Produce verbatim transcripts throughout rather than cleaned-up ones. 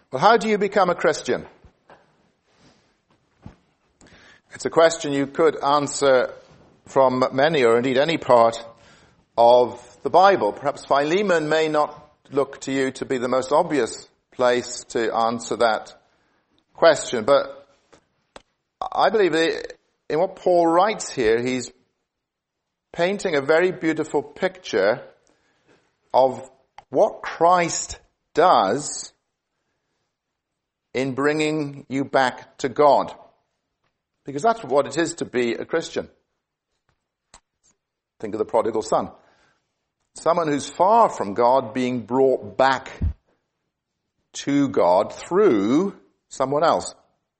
Well, how do you become a Christian? It's a question you could answer from many or indeed any part of the Bible. Perhaps Philemon may not look to you to be the most obvious place to answer that question, but I believe that in what Paul writes here, he's painting a very beautiful picture of what Christ does in bringing you back to God. Because that's what it is to be a Christian. Think of the prodigal son. Someone who's far from God being brought back to God through someone else.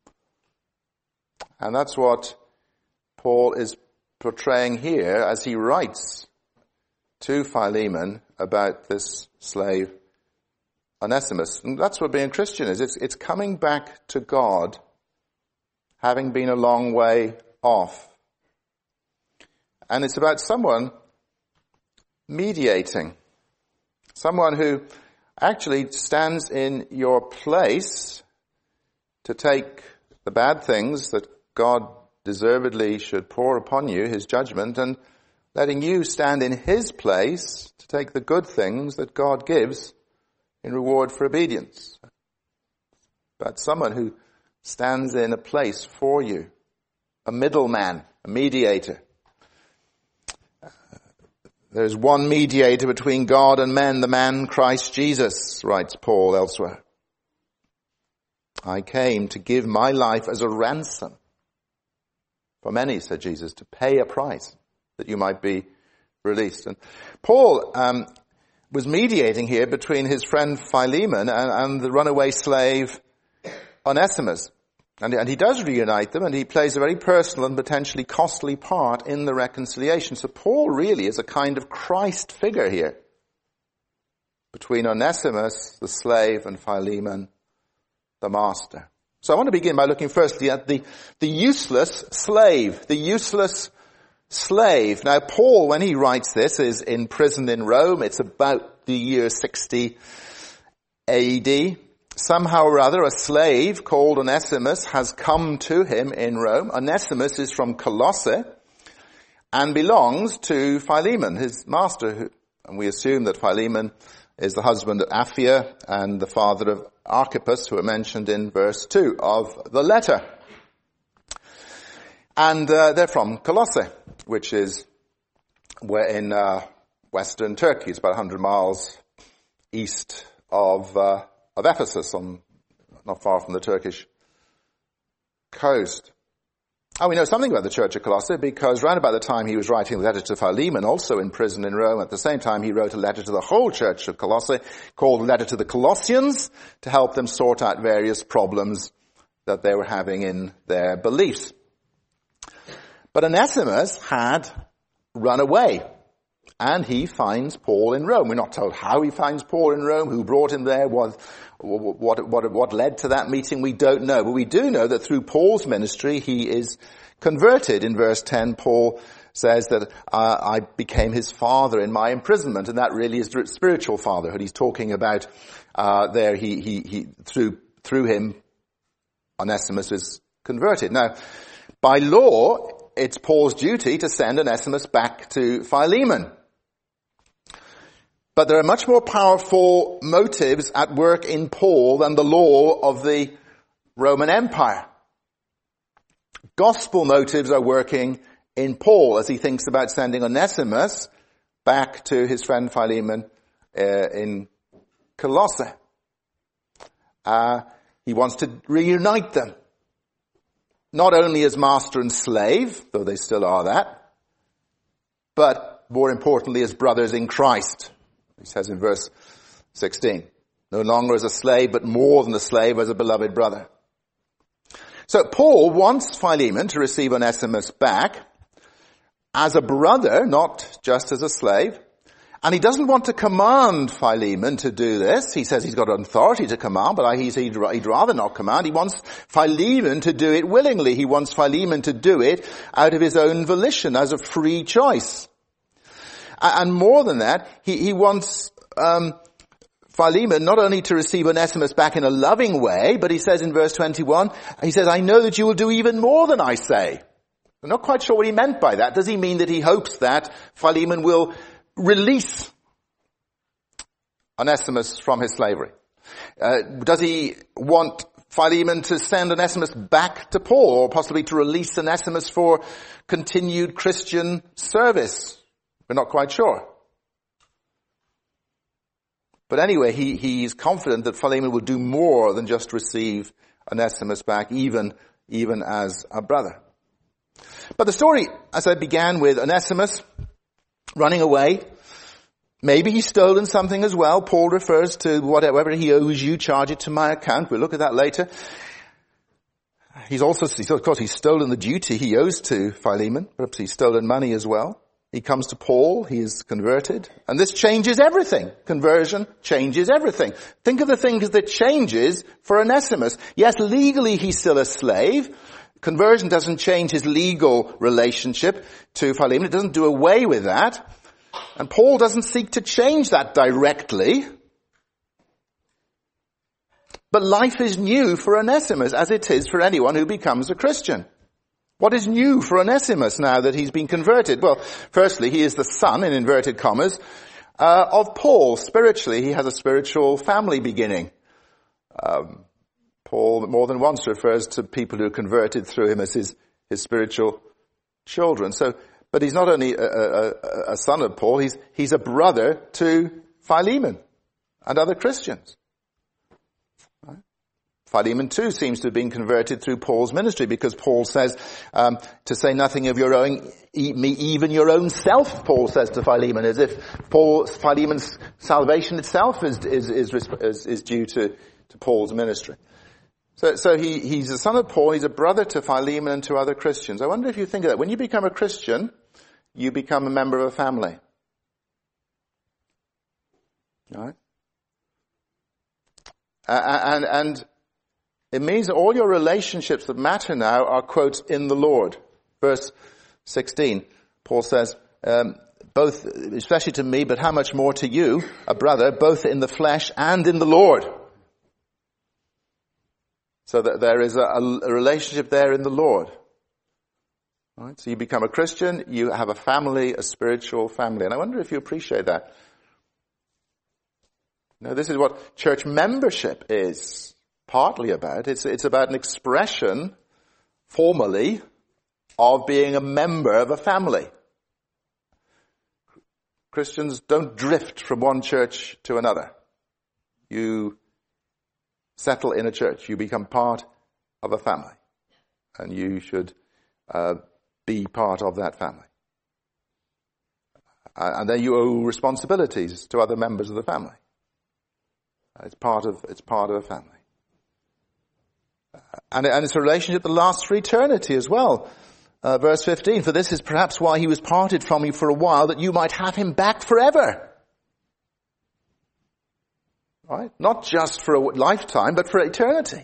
And that's what Paul is portraying here as he writes to Philemon about this slave Onesimus. And that's what being a Christian is. It's, it's coming back to God, having been a long way off. And it's about someone mediating. Someone who actually stands in your place to take the bad things that God deservedly should pour upon you, his judgment, and letting you stand in his place to take the good things that God gives in reward for obedience. But someone who stands in a place for you, a middleman, a mediator. There's one mediator between God and men, the man Christ Jesus, writes Paul elsewhere. I came to give my life as a ransom for many, said Jesus, to pay a price that you might be released. And Paul um, was mediating here between his friend Philemon and, and the runaway slave Onesimus. And, and he does reunite them, and he plays a very personal and potentially costly part in the reconciliation. So Paul really is a kind of Christ figure here between Onesimus, the slave, and Philemon, the master. So I want to begin by looking firstly at the, the useless slave, the useless slave. Now Paul, when he writes this, is in prison in Rome. It's about the year sixty A D. Somehow or other, a slave called Onesimus has come to him in Rome. Onesimus is from Colossae and belongs to Philemon, his master. And we assume that Philemon is the husband of Apphia and the father of Archippus, who are mentioned in verse two of the letter. And uh, they're from Colossae, which is we're in uh, western Turkey. It's about one hundred miles east of uh, of Ephesus, on not far from the Turkish coast. Oh, we know something about the church of Colossae because round about the time he was writing the letter to Philemon, also in prison in Rome, at the same time he wrote a letter to the whole church of Colossae called Letter to the Colossians to help them sort out various problems that they were having in their beliefs. But Onesimus had run away, and he finds Paul in Rome. We're not told how he finds Paul in Rome, who brought him there, what, what, what, what led to that meeting, we don't know. But we do know that through Paul's ministry, he is converted. In verse ten, Paul says that uh, I became his father in my imprisonment, and that really is spiritual fatherhood. He's talking about uh, there, he, he, he, through, through him, Onesimus is converted. Now, by law, it's Paul's duty to send Onesimus back to Philemon. But there are much more powerful motives at work in Paul than the law of the Roman Empire. Gospel motives are working in Paul as he thinks about sending Onesimus back to his friend Philemon uh, in Colossae. Uh, he wants to reunite them. Not only as master and slave, though they still are that, but more importantly as brothers in Christ. He says in verse sixteen, no longer as a slave, but more than a slave, as a beloved brother. So Paul wants Philemon to receive Onesimus back as a brother, not just as a slave. And he doesn't want to command Philemon to do this. He says he's got authority to command, but he'd, he'd rather not command. He wants Philemon to do it willingly. He wants Philemon to do it out of his own volition, as a free choice. And more than that, he, he wants um, Philemon not only to receive Onesimus back in a loving way, but he says in verse twenty-one, he says, I know that you will do even more than I say. I'm not quite sure what he meant by that. Does he mean that he hopes that Philemon will release Onesimus from his slavery? Uh, does he want Philemon to send Onesimus back to Paul, or possibly to release Onesimus for continued Christian service? We're not quite sure. But anyway, he, he's confident that Philemon will do more than just receive Onesimus back, even, even as a brother. But the story, as I began with Onesimus running away, maybe he's stolen something as well. Paul refers to whatever he owes you, charge it to my account. We'll look at that later. He's also, of course, he's stolen the duty he owes to Philemon. Perhaps he's stolen money as well. He comes to Paul, he is converted, and this changes everything. Conversion changes everything. Think of the things that changes for Onesimus. Yes, legally he's still a slave. Conversion doesn't change his legal relationship to Philemon. It doesn't do away with that. And Paul doesn't seek to change that directly. But life is new for Onesimus, as it is for anyone who becomes a Christian. What is new for Onesimus now that he's been converted? Well, firstly, he is the son, in inverted commas, uh, of Paul. Spiritually, he has a spiritual family beginning. Um, Paul more than once refers to people who are converted through him as his, his spiritual children. So, but he's not only a, a, a son of Paul, he's, he's a brother to Philemon and other Christians. Philemon too seems to have been converted through Paul's ministry, because Paul says, um, to say nothing of your own, me, even your own self, Paul says to Philemon, as if Paul, Philemon's salvation itself is, is, is, is, is due to, to Paul's ministry. So, so he, he's a son of Paul, he's a brother to Philemon and to other Christians. I wonder if you think of that. When you become a Christian, you become a member of a family. All right? Uh, and, and, It means that all your relationships that matter now are, quote, in the Lord. Verse sixteen, Paul says, um, both, especially to me, but how much more to you, a brother, both in the flesh and in the Lord. So that there is a, a relationship there in the Lord. All right? So you become a Christian, you have a family, a spiritual family. And I wonder if you appreciate that. Now, this is what church membership is partly about. It's, it's about an expression, formally, of being a member of a family. Christians don't drift from one church to another. You settle in a church. You become part of a family. And you should uh, be part of that family. Uh, and then you owe responsibilities to other members of the family. Uh, it's part of, it's part of a family. And, and it's a relationship that lasts for eternity as well. Uh, verse fifteen, for this is perhaps why he was parted from you for a while, that you might have him back forever. Right? Not just for a lifetime, but for eternity.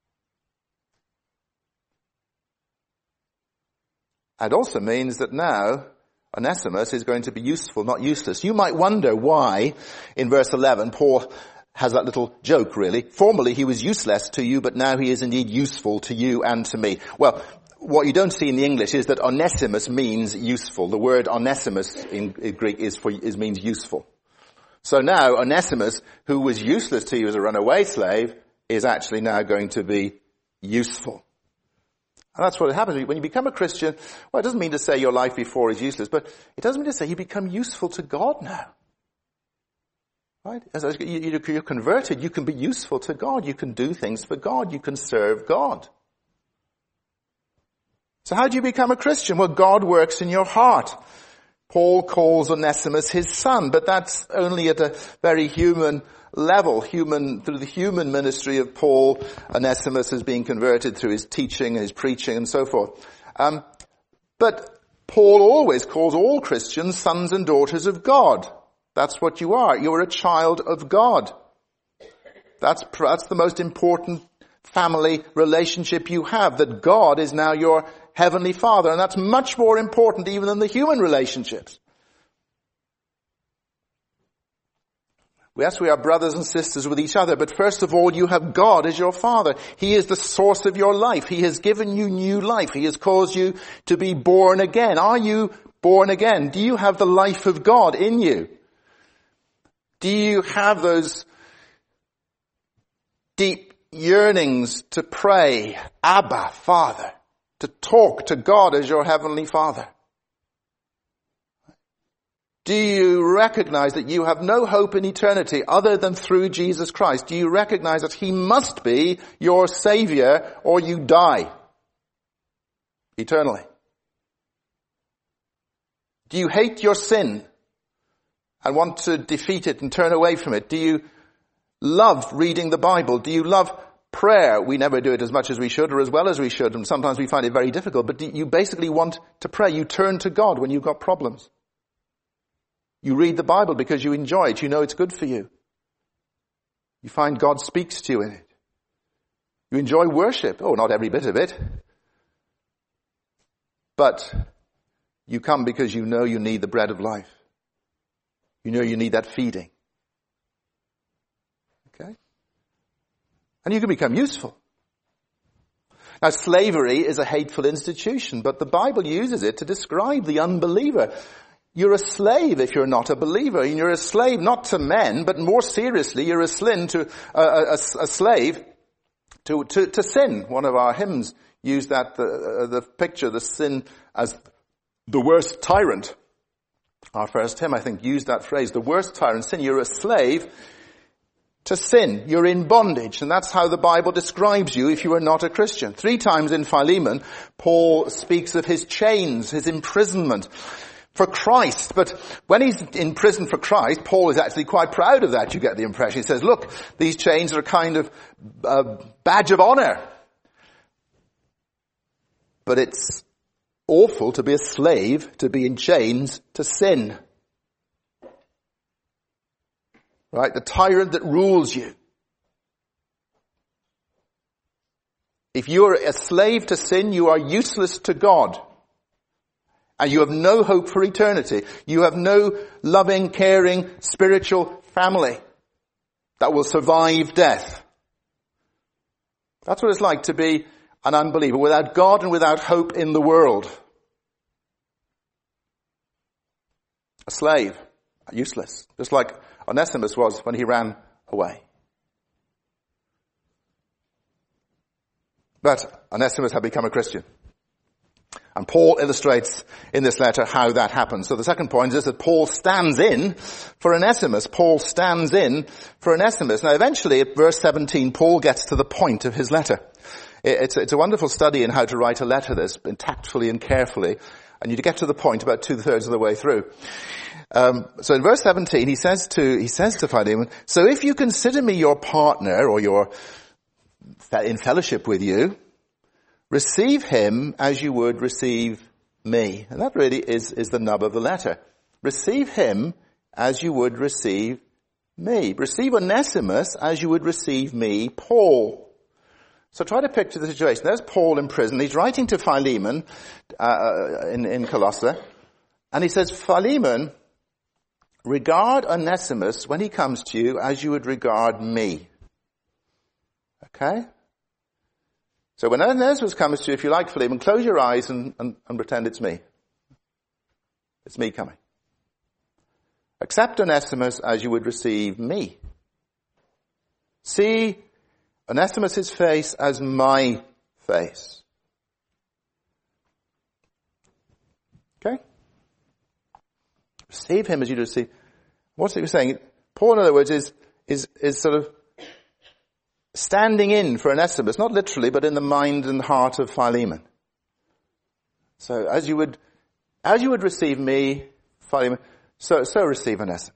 It also means that now Onesimus is going to be useful, not useless. You might wonder why, in verse eleven, Paul has that little joke, really. Formerly he was useless to you, but now he is indeed useful to you and to me. Well, what you don't see in the English is that Onesimus means useful. The word Onesimus in, in Greek is for is means useful. So now Onesimus, who was useless to you as a runaway slave, is actually now going to be useful. And that's what happens when you become a Christian. Well, it doesn't mean to say your life before is useless, but it does mean to say you become useful to God now. Right? As you're converted, you can be useful to God. You can do things for God. You can serve God. So how do you become a Christian? Well, God works in your heart. Paul calls Onesimus his son, but that's only at a very human level. Human, through the human ministry of Paul, Onesimus is being converted through his teaching, his preaching, and so forth. Um, but Paul always calls all Christians sons and daughters of God. That's what you are. You're a child of God. That's, that's the most important family relationship you have, that God is now your heavenly Father. And that's much more important even than the human relationships. Yes, we are brothers and sisters with each other, but first of all, you have God as your Father. He is the source of your life. He has given you new life. He has caused you to be born again. Are you born again? Do you have the life of God in you? Do you have those deep yearnings to pray, Abba, Father, to talk to God as your Heavenly Father? Do you recognize that you have no hope in eternity other than through Jesus Christ? Do you recognize that He must be your Savior or you die eternally? Do you hate your sin and want to defeat it and turn away from it? Do you love reading the Bible? Do you love prayer? We never do it as much as we should or as well as we should, and sometimes we find it very difficult, but do you basically want to pray? You turn to God when you've got problems. You read the Bible because you enjoy it. You know it's good for you. You find God speaks to you in it. You enjoy worship. Oh, not every bit of it. But you come because you know you need the bread of life. You know you need that feeding. Okay? And you can become useful. Now, slavery is a hateful institution, but the Bible uses it to describe the unbeliever. You're a slave if you're not a believer. And you're a slave not to men, but more seriously, you're a, slin to, uh, a, a slave to, to, to sin. One of our hymns used that, the, uh, the picture, the sin as the worst tyrant. Our first hymn, I think, used that phrase, the worst tyrant, sin. You're a slave to sin. You're in bondage. And that's how the Bible describes you if you are not a Christian. Three times in Philemon, Paul speaks of his chains, his imprisonment for Christ. But when he's in prison for Christ, Paul is actually quite proud of that, you get the impression. He says, look, these chains are a kind of uh, badge of honor. But it's awful to be a slave, to be in chains, to sin. Right? The tyrant that rules you. If you're a slave to sin, you are useless to God. And you have no hope for eternity. You have no loving, caring, spiritual family that will survive death. That's what it's like to be an unbeliever, without God and without hope in the world. A slave, useless, just like Onesimus was when he ran away. But Onesimus had become a Christian. And Paul illustrates in this letter how that happens. So the second point is that Paul stands in for Onesimus. Paul stands in for Onesimus. Now eventually at verse seventeen, Paul gets to the point of his letter. It's, it's a wonderful study in how to write a letter that's been tactfully and carefully. And you get to the point about two-thirds of the way through. Um, so in verse seventeen, he says to, he says to Philemon, so if you consider me your partner or your, in fellowship with you, receive him as you would receive me. And that really is, is the nub of the letter. Receive him as you would receive me. Receive Onesimus as you would receive me, Paul. So try to picture the situation. There's Paul in prison. He's writing to Philemon uh, in, in Colossae. And he says, Philemon, regard Onesimus when he comes to you as you would regard me. Okay? So when Onesimus comes to you, if you like, Philemon, close your eyes and, and, and pretend it's me. It's me coming. Accept Onesimus as you would receive me. See Onesimus' face as my face. Okay? Receive him as you receive. What's he saying? Paul, in other words, is, is, is sort of standing in for Onesimus, not literally, but in the mind and heart of Philemon. So as you would, as you would receive me, Philemon, so, so receive Onesimus.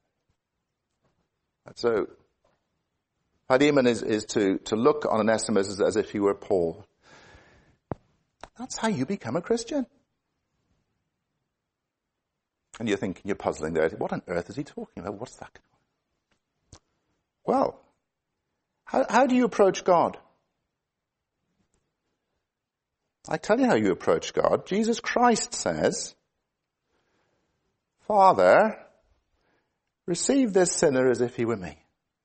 So, Philemon is, is to, to look on Onesimus as, as if he were Paul. That's how you become a Christian. And you're thinking, you're puzzling there. What on earth is he talking about? What's that? Well, how, how do you approach God? I tell you how you approach God. Jesus Christ says, Father, receive this sinner as if he were me.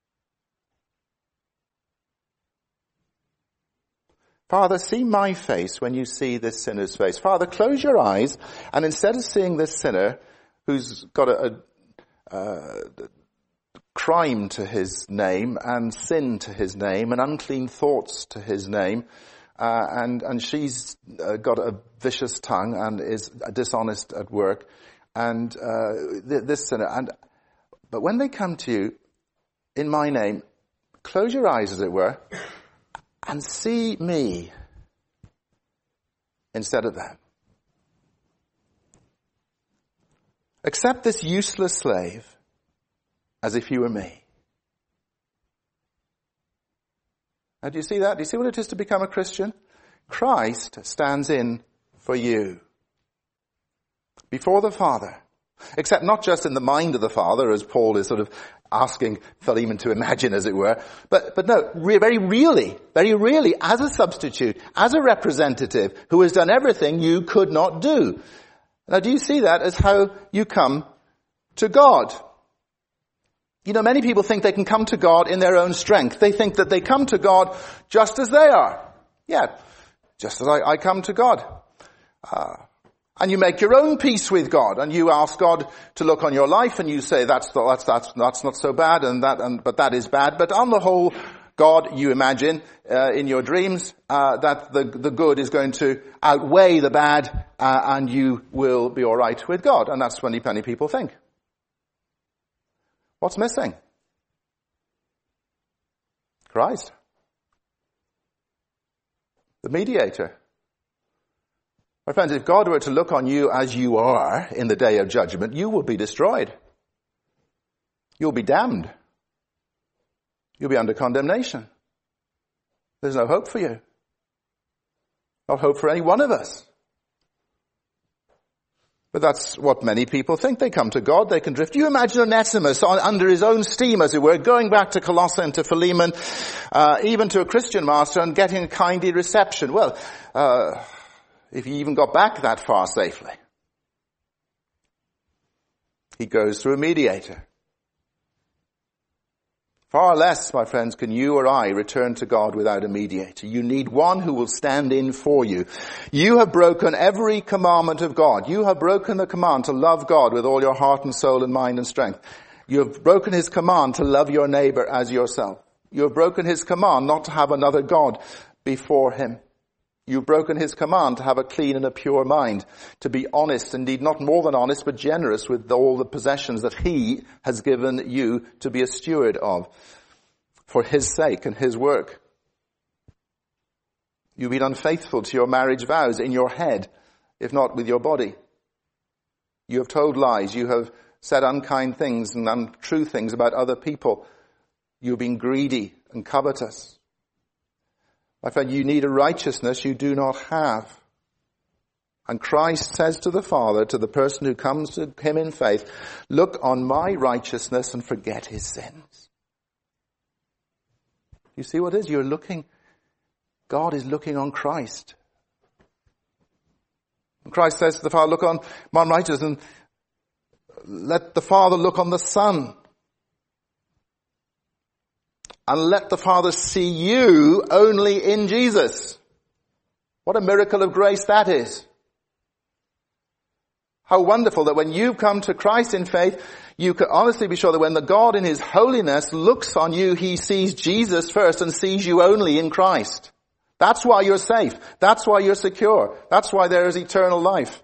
Father, see my face when you see this sinner's face. Father, close your eyes, and instead of seeing this sinner who's got a, a, a crime to his name and sin to his name and unclean thoughts to his name, uh, and, and she's uh, got a vicious tongue and is dishonest at work, and uh, th- this sinner, and but when they come to you in my name, close your eyes, as it were, and see me instead of them. Accept this useless slave as if you were me. Now, do you see that? Do you see what it is to become a Christian? Christ stands in for you before the Father. Except not just in the mind of the Father, as Paul is sort of asking Philemon to imagine, as it were, but, but no, re- very really, very really, as a substitute, as a representative who has done everything you could not do. Now, do you see that as how you come to God? You know, many people think they can come to God in their own strength. They think that they come to God just as they are. Yeah, just as I, I come to God. Uh, And you make your own peace with God, and you ask God to look on your life, and you say that's that's that's that's not so bad, and that and but that is bad. But on the whole, God, you imagine uh, in your dreams uh, that the the good is going to outweigh the bad, uh, and you will be all right with God. And that's what many many people think. What's missing? Christ, the mediator. My friends, if God were to look on you as you are in the day of judgment, you will be destroyed. You'll be damned. You'll be under condemnation. There's no hope for you. Not hope for any one of us. But that's what many people think. They come to God, they can drift. You imagine Onesimus on, under his own steam, as it were, going back to Colossae and to Philemon, uh, even to a Christian master, and getting a kindly reception. Well, uh... if he even got back that far safely. He goes through a mediator. Far less, my friends, can you or I return to God without a mediator. You need one who will stand in for you. You have broken every commandment of God. You have broken the command to love God with all your heart and soul and mind and strength. You have broken his command to love your neighbor as yourself. You have broken his command not to have another God before him. You've broken his command to have a clean and a pure mind, to be honest, indeed not more than honest, but generous with all the possessions that he has given you to be a steward of for his sake and his work. You've been unfaithful to your marriage vows in your head, if not with your body. You have told lies. You have said unkind things and untrue things about other people. You've been greedy and covetous. My friend, you need a righteousness you do not have. And Christ says to the Father, to the person who comes to him in faith, look on my righteousness and forget his sins. You see what it is? You're looking, God is looking on Christ. And Christ says to the Father, look on my righteousness, and let the Father look on the Son. And let the Father see you only in Jesus. What a miracle of grace that is. How wonderful that when you come to Christ in faith, you can honestly be sure that when the God in his holiness looks on you, he sees Jesus first and sees you only in Christ. That's why you're safe. That's why you're secure. That's why there is eternal life.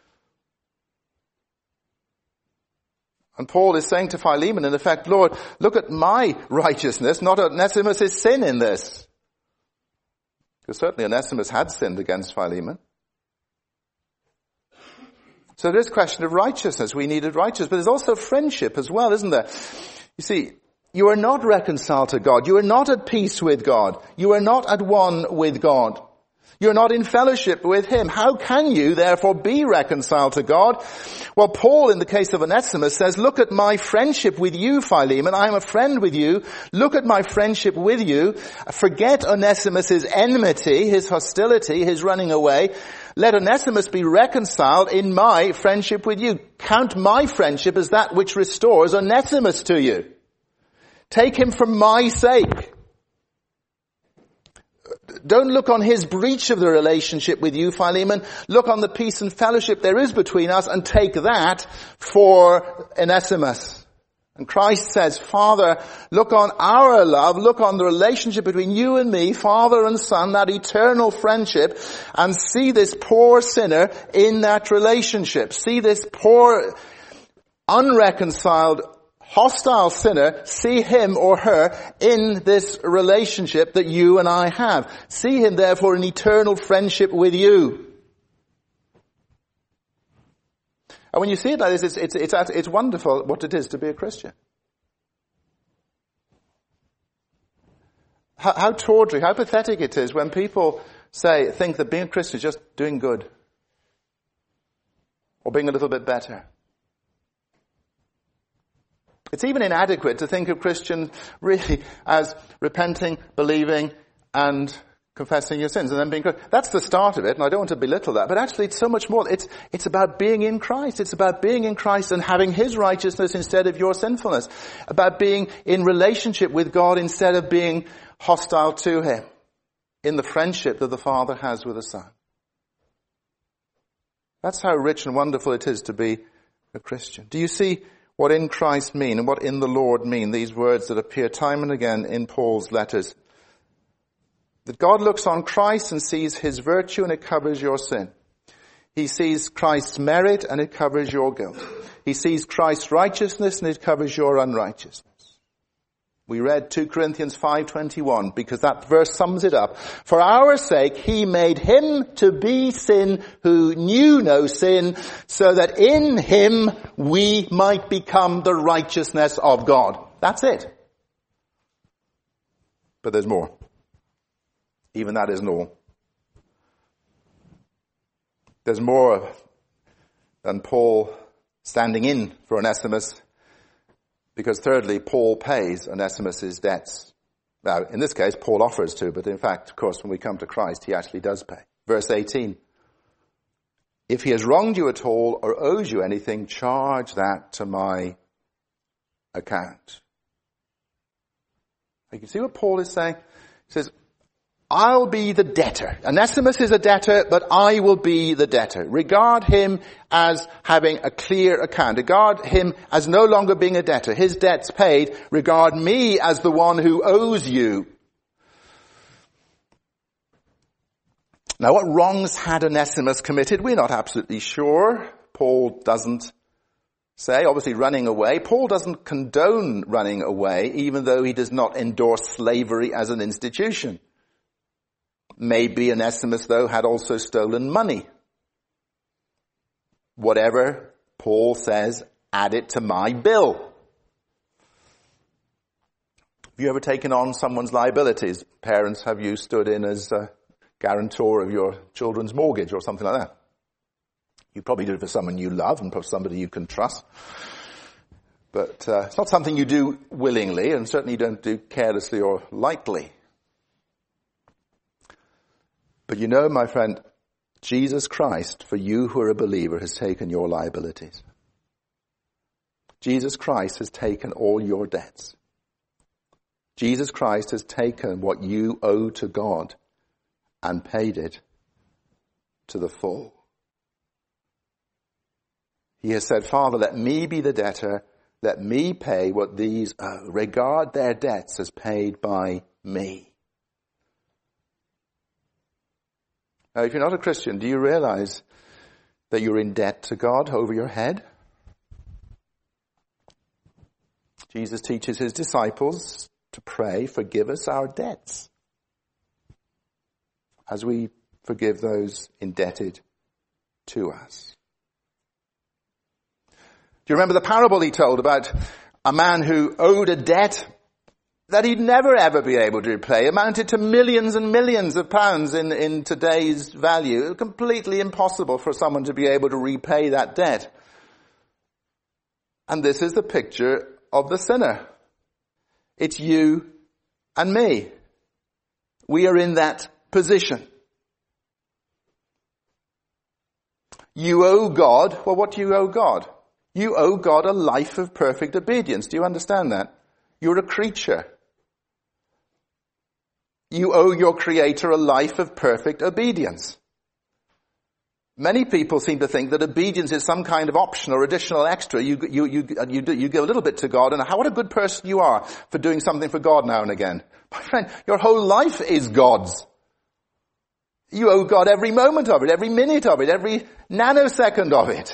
And Paul is saying to Philemon, in effect, Lord, look at my righteousness, not Onesimus' sin in this. Because certainly Onesimus had sinned against Philemon. So there is a question of righteousness. We needed righteousness. But there's also friendship as well, isn't there? You see, you are not reconciled to God. You are not at peace with God. You are not at one with God. You're not in fellowship with him. How can you therefore be reconciled to God? Well, Paul, in the case of Onesimus, says, look at my friendship with you, Philemon. I am a friend with you. Look at my friendship with you. Forget Onesimus' enmity, his hostility, his running away. Let Onesimus be reconciled in my friendship with you. Count my friendship as that which restores Onesimus to you. Take him for my sake. Don't look on his breach of the relationship with you, Philemon. Look on the peace and fellowship there is between us and take that for Onesimus. And Christ says, Father, look on our love, look on the relationship between you and me, Father and Son, that eternal friendship, and see this poor sinner in that relationship. See this poor, unreconciled, hostile sinner, see him or her in this relationship that you and I have. See him therefore in eternal friendship with you. And when you see it like this, it's, it's, it's, it's wonderful what it is to be a Christian. How, how tawdry, how pathetic it is when people say, think that being a Christian is just doing good. Or being a little bit better. It's even inadequate to think of Christians really as repenting, believing, and confessing your sins, and then being Christian. That's the start of it, and I don't want to belittle that, but actually it's so much more. It's, it's about being in Christ. It's about being in Christ and having his righteousness instead of your sinfulness. About being in relationship with God instead of being hostile to him. In the friendship that the Father has with the Son. That's how rich and wonderful it is to be a Christian. Do you see what in Christ mean and what in the Lord mean, these words that appear time and again in Paul's letters? That God looks on Christ and sees his virtue and it covers your sin. He sees Christ's merit and it covers your guilt. He sees Christ's righteousness and it covers your unrighteousness. We read two Corinthians five twenty-one because that verse sums it up. For our sake he made him to be sin who knew no sin, so that in him we might become the righteousness of God. That's it. But there's more. Even that isn't all. There's more than Paul standing in for Onesimus. Because thirdly, Paul pays Onesimus' debts. Now, in this case, Paul offers to, but in fact, of course, when we come to Christ, he actually does pay. Verse eighteen. If he has wronged you at all or owes you anything, charge that to my account. You can see what Paul is saying? He says, I'll be the debtor. Onesimus is a debtor, but I will be the debtor. Regard him as having a clear account. Regard him as no longer being a debtor. His debt's paid. Regard me as the one who owes you. Now, what wrongs had Onesimus committed? We're not absolutely sure. Paul doesn't say. Obviously, running away. Paul doesn't condone running away, even though he does not endorse slavery as an institution. Maybe Onesimus, though, had also stolen money. Whatever, Paul says, add it to my bill. Have you ever taken on someone's liabilities? Parents, have you stood in as a guarantor of your children's mortgage or something like that? You probably do it for someone you love and for somebody you can trust. But uh, it's not something you do willingly, and certainly don't do carelessly or lightly. But you know, my friend, Jesus Christ, for you who are a believer, has taken your liabilities. Jesus Christ has taken all your debts. Jesus Christ has taken what you owe to God and paid it to the full. He has said, Father, let me be the debtor. Let me pay what these owe. Regard their debts as paid by me. Now, if you're not a Christian, do you realize that you're in debt to God over your head? Jesus teaches his disciples to pray, forgive us our debts, as we forgive those indebted to us. Do you remember the parable he told about a man who owed a debt that he'd never ever be able to repay, amounted to millions and millions of pounds in, in today's value. Completely impossible for someone to be able to repay that debt. And this is the picture of the sinner. It's you and me. We are in that position. You owe God, well, what do you owe God? You owe God a life of perfect obedience. Do you understand that? You're a creature. You owe your Creator a life of perfect obedience. Many people seem to think that obedience is some kind of option or additional extra. You, you, you, you, do, you give a little bit to God, and how what a good person you are for doing something for God now and again. My friend, your whole life is God's. You owe God every moment of it, every minute of it, every nanosecond of it.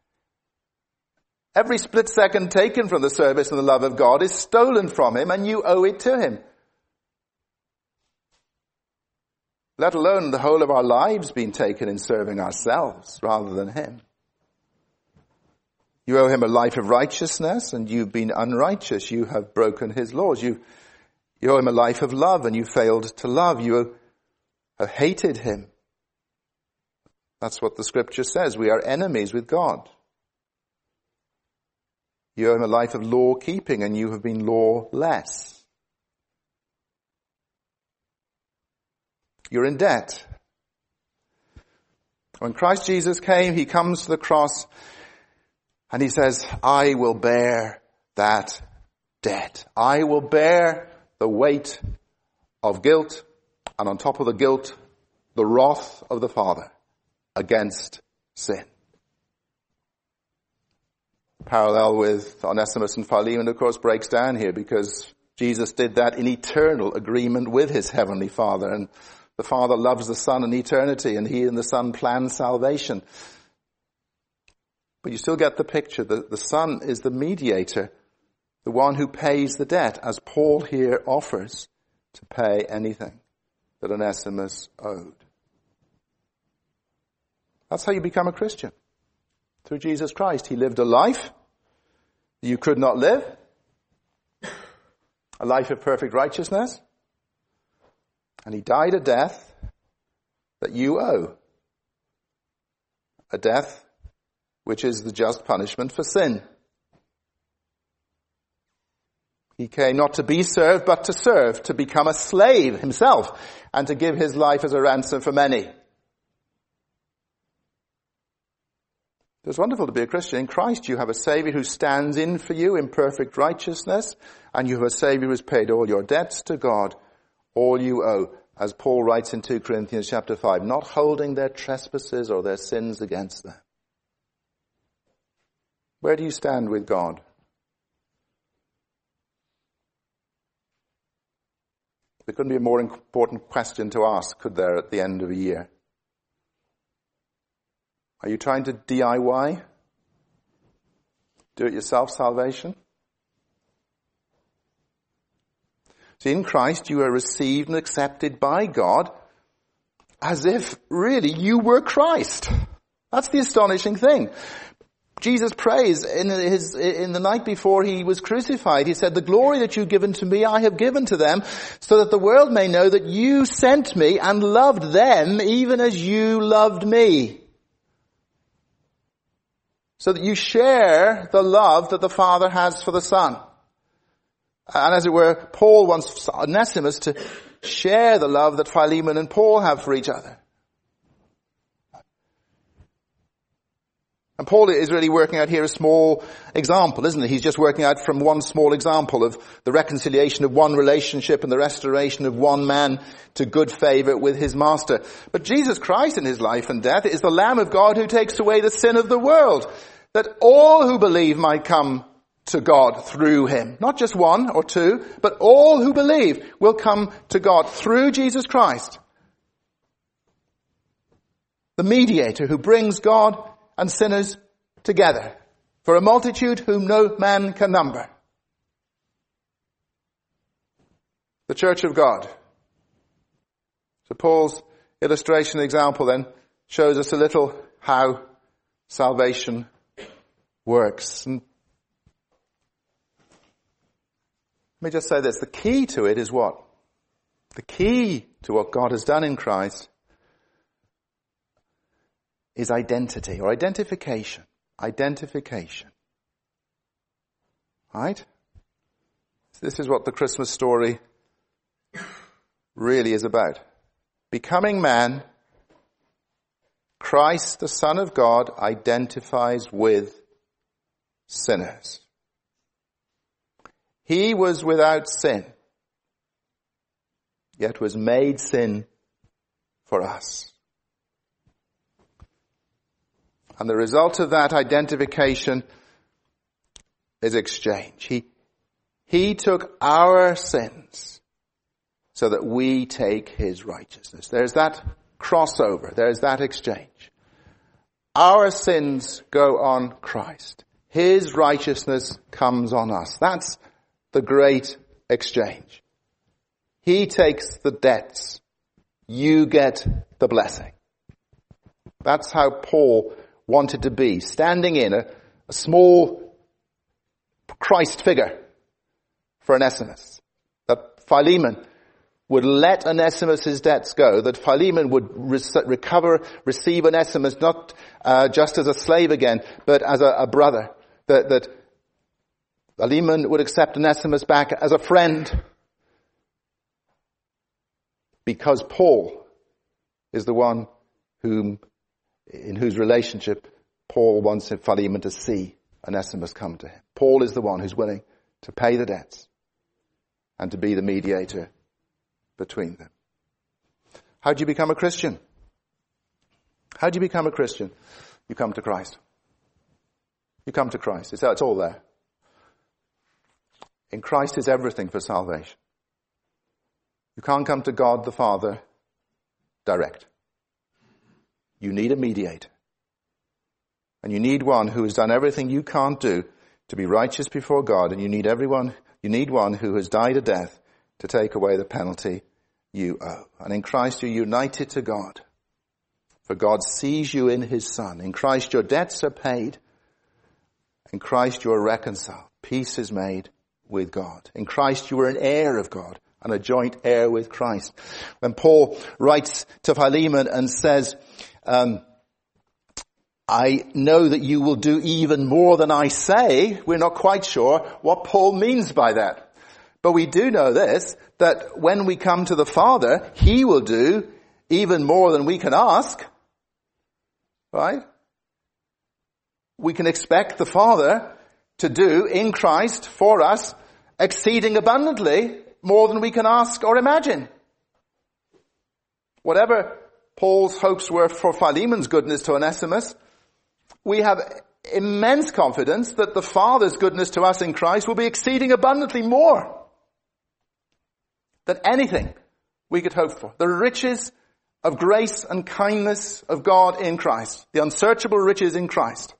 Every split second taken from the service and the love of God is stolen from Him, and you owe it to Him. Let alone the whole of our lives being taken in serving ourselves rather than Him. You owe Him a life of righteousness, and you've been unrighteous. You have broken His laws. You, you owe Him a life of love, and you failed to love. You have hated Him. That's what the Scripture says. We are enemies with God. You owe Him a life of law-keeping, and you have been lawless. You're in debt. When Christ Jesus came, He comes to the cross and He says, I will bear that debt. I will bear the weight of guilt, and on top of the guilt, the wrath of the Father against sin. Parallel with Onesimus and Philemon, of course, breaks down here because Jesus did that in eternal agreement with His Heavenly Father, and the Father loves the Son in eternity, and He and the Son plan salvation. But you still get the picture. The, the Son is the mediator, the one who pays the debt, as Paul here offers to pay anything that Onesimus owed. That's how you become a Christian. Through Jesus Christ. He lived a life that you could not live. A life of perfect righteousness. And He died a death that you owe. A death which is the just punishment for sin. He came not to be served, but to serve, to become a slave Himself, and to give His life as a ransom for many. It's wonderful to be a Christian. In Christ you have a Saviour who stands in for you in perfect righteousness, and you have a Saviour who has paid all your debts to God, all you owe, as Paul writes in two Corinthians chapter five, not holding their trespasses or their sins against them. Where do you stand with God? There couldn't be a more important question to ask, could there, at the end of a year? Are you trying to D I Y? Do-it-yourself salvation? See, in Christ you are received and accepted by God as if really you were Christ. That's the astonishing thing. Jesus prays in his, in the night before He was crucified. He said, the glory that you've given to me, I have given to them, so that the world may know that you sent me and loved them even as you loved me. So that you share the love that the Father has for the Son. And as it were, Paul wants Onesimus to share the love that Philemon and Paul have for each other. And Paul is really working out here a small example, isn't he? He's just working out from one small example of the reconciliation of one relationship and the restoration of one man to good favor with his master. But Jesus Christ in His life and death is the Lamb of God who takes away the sin of the world, that all who believe might come to God through Him. Not just one or two, but all who believe will come to God through Jesus Christ. The mediator who brings God and sinners together for a multitude whom no man can number. The Church of God. So Paul's illustration example then shows us a little how salvation works. And me just say this. The key to it is what? The key to what God has done in Christ is identity or identification. Identification. Right? This is what the Christmas story really is about. Becoming man, Christ, the Son of God, identifies with sinners. He was without sin, yet was made sin for us. And the result of that identification is exchange. He, he took our sins so that we take his righteousness. There's that crossover. There's that exchange. Our sins go on Christ. His righteousness comes on us. That's the great exchange. He takes the debts. You get the blessing. That's how Paul wanted to be, standing in a, a small Christ figure for Onesimus. That Philemon would let Onesimus' debts go, that Philemon would re- recover, receive Onesimus not uh, just as a slave again, but as a, a brother. That, that Philemon would accept Onesimus back as a friend. Because Paul is the one whom, in whose relationship Paul wants Philemon to see Onesimus come to him. Paul is the one who's willing to pay the debts and to be the mediator between them. How do you become a Christian? How do you become a Christian? You come to Christ. You come to Christ. It's, it's all there. In Christ is everything for salvation. You can't come to God the Father direct. You need a mediator. And you need one who has done everything you can't do to be righteous before God. And you need everyone, you need one who has died a death to take away the penalty you owe. And in Christ you're united to God. For God sees you in his Son. In Christ your debts are paid. In Christ you are reconciled. Peace is made with God. In Christ you are an heir of God and a joint heir with Christ. When Paul writes to Philemon and says, um, I know that you will do even more than I say, we're not quite sure what Paul means by that. But we do know this, that when we come to the Father, he will do even more than we can ask. Right? We can expect the Father to do in Christ for us exceeding abundantly more than we can ask or imagine. Whatever Paul's hopes were for Philemon's goodness to Onesimus, we have immense confidence that the Father's goodness to us in Christ will be exceeding abundantly more than anything we could hope for. The riches of grace and kindness of God in Christ, the unsearchable riches in Christ.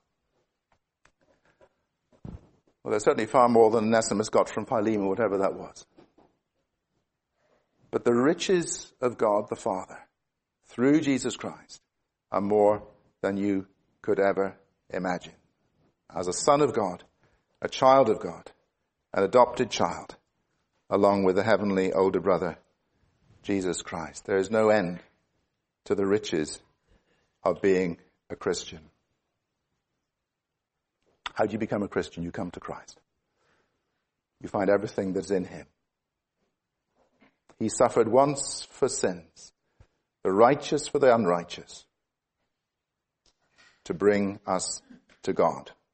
Well, there's certainly far more than Onesimus got from Philemon, whatever that was. But the riches of God the Father, through Jesus Christ, are more than you could ever imagine. As a son of God, a child of God, an adopted child, along with a heavenly older brother, Jesus Christ. There is no end to the riches of being a Christian. How do you become a Christian? You come to Christ. You find everything that's in him. He suffered once for sins, the righteous for the unrighteous, to bring us to God.